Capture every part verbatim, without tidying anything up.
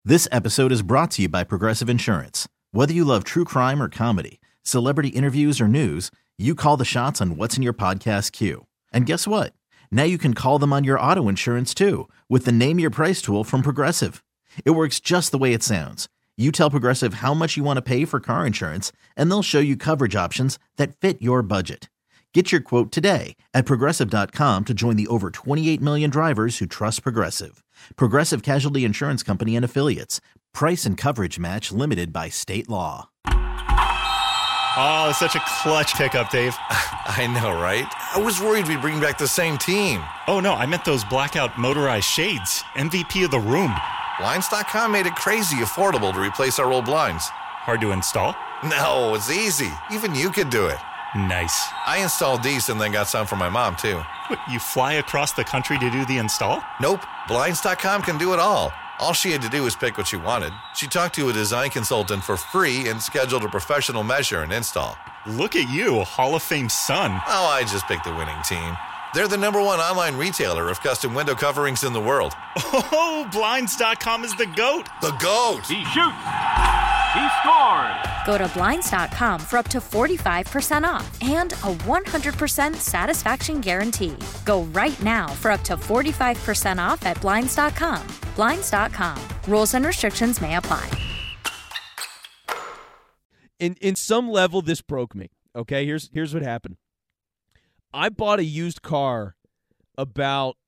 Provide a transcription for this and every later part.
This episode is brought to you by Progressive Insurance. Whether you love true crime or comedy, celebrity interviews or news, you call the shots on what's in your podcast queue. And guess what? Now you can call them on your auto insurance too with the Name Your Price tool from Progressive. It works just the way it sounds. You tell Progressive how much you want to pay for car insurance, and they'll show you coverage options that fit your budget. Get your quote today at Progressive dot com to join the over twenty-eight million drivers who trust Progressive. Progressive Casualty Insurance Company and Affiliates. Price and coverage match limited by state law. Oh, such a clutch pickup, Dave. I know, right? I was worried we'd bring back the same team. Oh, no, I meant those blackout motorized shades. M V P of the room. Blinds dot com made it crazy affordable to replace our old blinds. Hard to install? No, it's easy. Even you could do it. Nice. I installed these and then got some for my mom, too. What, you fly across the country to do the install? Nope. Blinds dot com can do it all. All she had to do was pick what she wanted. She talked to a design consultant for free and scheduled a professional measure and install. Look at you, a Hall of Fame son. Oh, I just picked the winning team. They're the number one online retailer of custom window coverings in the world. Oh, Blinds dot com is the GOAT. The GOAT! He shoots! He scores! Go to Blinds dot com for up to forty-five percent off and a one hundred percent satisfaction guarantee. Go right now for up to forty-five percent off at Blinds dot com. Blinds dot com. Rules and restrictions may apply. In in some level, this broke me. Okay, here's here's what happened. I bought a used car about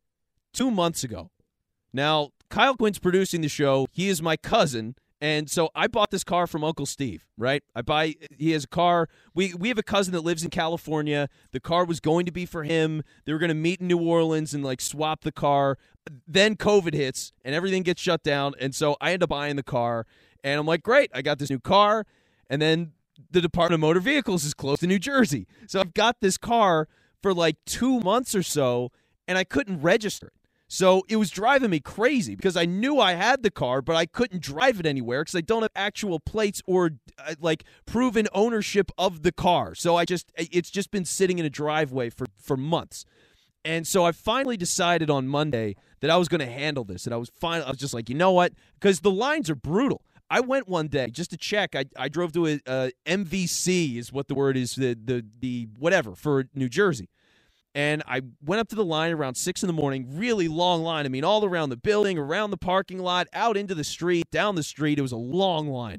two months ago. Now, Kyle Quinn's producing the show. He is my cousin. And so I bought this car from Uncle Steve, right? I buy, he has a car. We we have a cousin that lives in California. The car was going to be for him. They were going to meet in New Orleans and like swap the car. Then COVID hits and everything gets shut down. And so I end up buying the car. And I'm like, great, I got this new car. And then the Department of Motor Vehicles is closed in New Jersey. So I've got this car for like two months or so, and I couldn't register it. So it was driving me crazy because I knew I had the car, but I couldn't drive it anywhere because I don't have actual plates or uh, like proven ownership of the car. So I just it's just been sitting in a driveway for, for months. And so I finally decided on Monday that I was going to handle this. And I was fine. I was just like, you know what? Because the lines are brutal. I went one day just to check. I, I drove to a, a M V C is what the word is, the the the whatever for New Jersey. And I went up to the line around six in the morning, really long line. I mean, all around the building, around the parking lot, out into the street, down the street. It was a long line.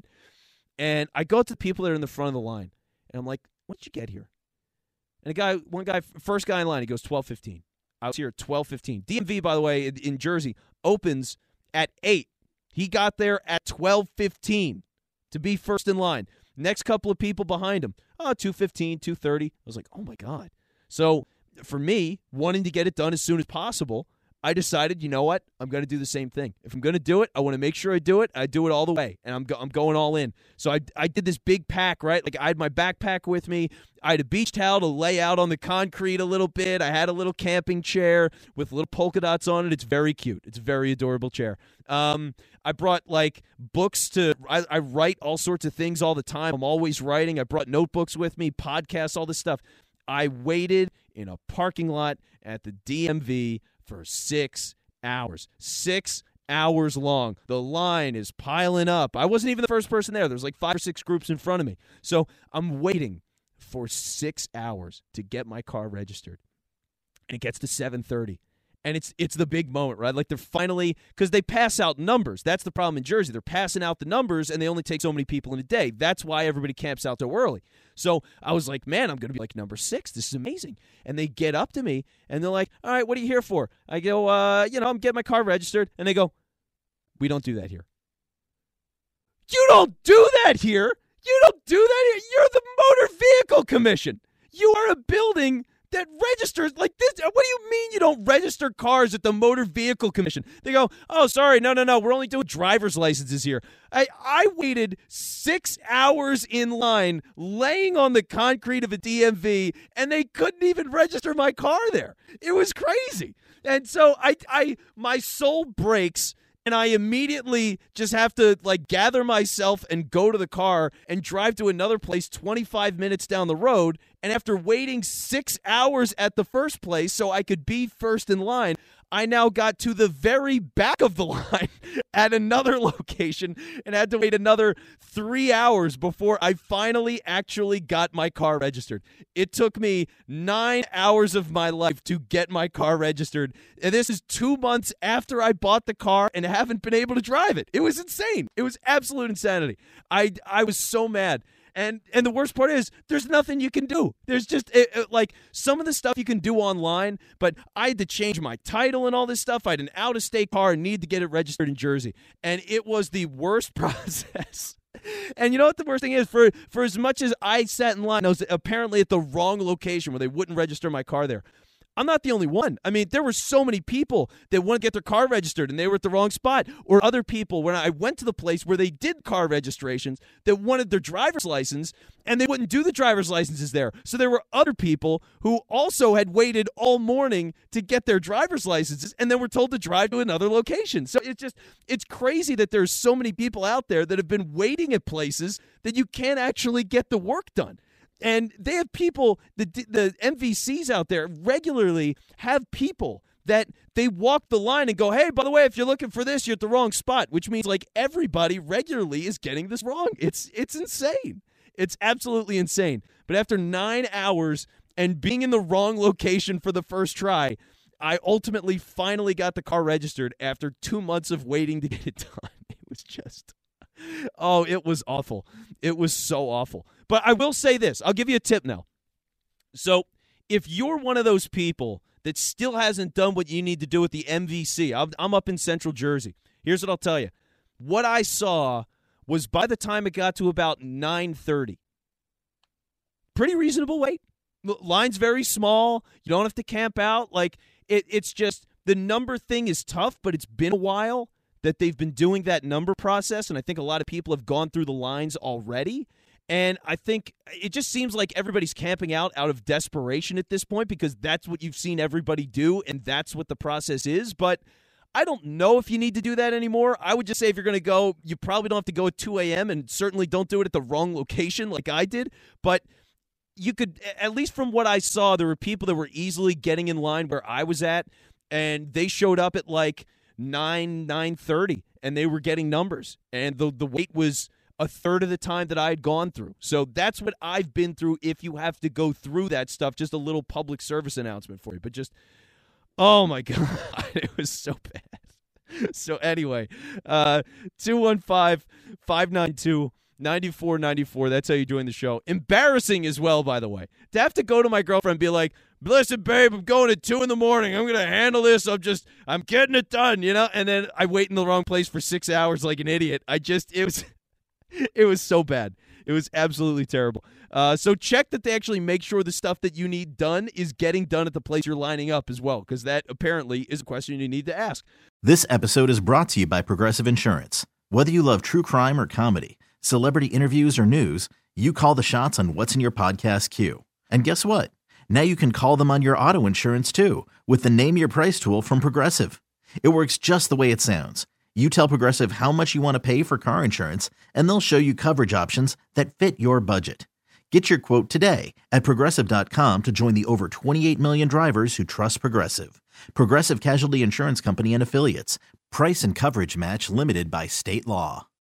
And I go up to the people that are in the front of the line, and I'm like, when did you get here? And a guy, one guy, first guy in line, he goes twelve fifteen. I was here at twelve fifteen. D M V, by the way, in, in Jersey, opens at eight. He got there at twelve fifteen to be first in line. Next couple of people behind him, oh, two fifteen, two thirty. I was like, oh, my God. So for me, wanting to get it done as soon as possible, I decided, you know what? I'm going to do the same thing. If I'm going to do it, I want to make sure I do it. I do it all the way, and I'm go- I'm going all in. So I I did this big pack, right? Like I had my backpack with me. I had a beach towel to lay out on the concrete a little bit. I had a little camping chair with little polka dots on it. It's very cute. It's a very adorable chair. Um, I brought like books to. I, I write all sorts of things all the time. I'm always writing. I brought notebooks with me, podcasts, all this stuff. I waited in a parking lot at the D M V for six hours. Six hours long. The line is piling up. I wasn't even the first person there. There was like five or six groups in front of me. So I'm waiting for six hours to get my car registered. And it gets to seven thirty. And it's it's the big moment, right? Like they're finally, because they pass out numbers. That's the problem in Jersey. They're passing out the numbers, and they only take so many people in a day. That's why everybody camps out so early. So I was like, man, I'm going to be like number six. This is amazing. And they get up to me, and they're like, all right, what are you here for? I go, uh, you know, I'm getting my car registered. And they go, we don't do that here. You don't do that here? You don't do that here? You're the Motor Vehicle Commission. You are a building that registers like this. What do you mean you don't register cars at the Motor Vehicle Commission? They go, oh, sorry, no, no, no, we're only doing driver's licenses here. I, I waited six hours in line laying on the concrete of a D M V, and they couldn't even register my car there. It was crazy. And so I, I my soul breaks, and I immediately just have to like gather myself and go to the car and drive to another place twenty-five minutes down the road. And after waiting six hours at the first place so I could be first in line, I now got to the very back of the line at another location and had to wait another three hours before I finally actually got my car registered. It took me nine hours of my life to get my car registered. And this is two months after I bought the car and haven't been able to drive it. It was insane. It was absolute insanity. I, I was so mad. And and the worst part is there's nothing you can do. There's just it, it, like some of the stuff you can do online, but I had to change my title and all this stuff. I had an out-of-state car and need to get it registered in Jersey. And it was the worst process. And you know what the worst thing is? For, for as much as I sat in line, I was apparently at the wrong location where they wouldn't register my car there. I'm not the only one. I mean, there were so many people that want to get their car registered and they were at the wrong spot. Or other people, when I went to the place where they did car registrations, that wanted their driver's license and they wouldn't do the driver's licenses there. So there were other people who also had waited all morning to get their driver's licenses and then were told to drive to another location. So it's just, it's crazy that there's so many people out there that have been waiting at places that you can't actually get the work done. And they have people, the the M V Cs out there regularly have people that they walk the line and go, hey, by the way, if you're looking for this, you're at the wrong spot, which means like everybody regularly is getting this wrong. It's it's insane. It's absolutely insane. But after nine hours and being in the wrong location for the first try, I ultimately finally got the car registered after two months of waiting to get it done. It was just... Oh, it was awful. It was so awful. But I will say this. I'll give you a tip now. So if you're one of those people that still hasn't done what you need to do with the M V C, I'm, I'm up in Central Jersey. Here's what I'll tell you. What I saw was by the time it got to about nine thirty, pretty reasonable wait. Line's very small. You don't have to camp out. Like it, it's just the number thing is tough, but it's been a while that they've been doing that number process, and I think a lot of people have gone through the lines already. And I think it just seems like everybody's camping out out of desperation at this point because that's what you've seen everybody do, and that's what the process is. But I don't know if you need to do that anymore. I would just say if you're going to go, you probably don't have to go at two a.m., and certainly don't do it at the wrong location like I did. But you could, at least from what I saw, there were people that were easily getting in line where I was at, and they showed up at like nine, nine thirty, and they were getting numbers. And the the wait was a third of the time that I had gone through. So that's what I've been through if you have to go through that stuff. Just a little public service announcement for you. But just, oh my God, it was so bad. So anyway, uh, two one five, five nine two, nine four nine four. That's how you're doing the show. Embarrassing as well, by the way. To have to go to my girlfriend and be like, listen, babe, I'm going at two in the morning. I'm going to handle this. I'm just, I'm getting it done, you know? And then I wait in the wrong place for six hours like an idiot. I just, it was, it was so bad. It was absolutely terrible. Uh, so check that they actually make sure the stuff that you need done is getting done at the place you're lining up as well, because that apparently is a question you need to ask. This episode is brought to you by Progressive Insurance. Whether you love true crime or comedy, celebrity interviews or news, you call the shots on what's in your podcast queue. And guess what? Now you can call them on your auto insurance too with the Name Your Price tool from Progressive. It works just the way it sounds. You tell Progressive how much you want to pay for car insurance, and they'll show you coverage options that fit your budget. Get your quote today at Progressive dot com to join the over twenty-eight million drivers who trust Progressive. Progressive Casualty Insurance Company and Affiliates. Price and coverage match limited by state law.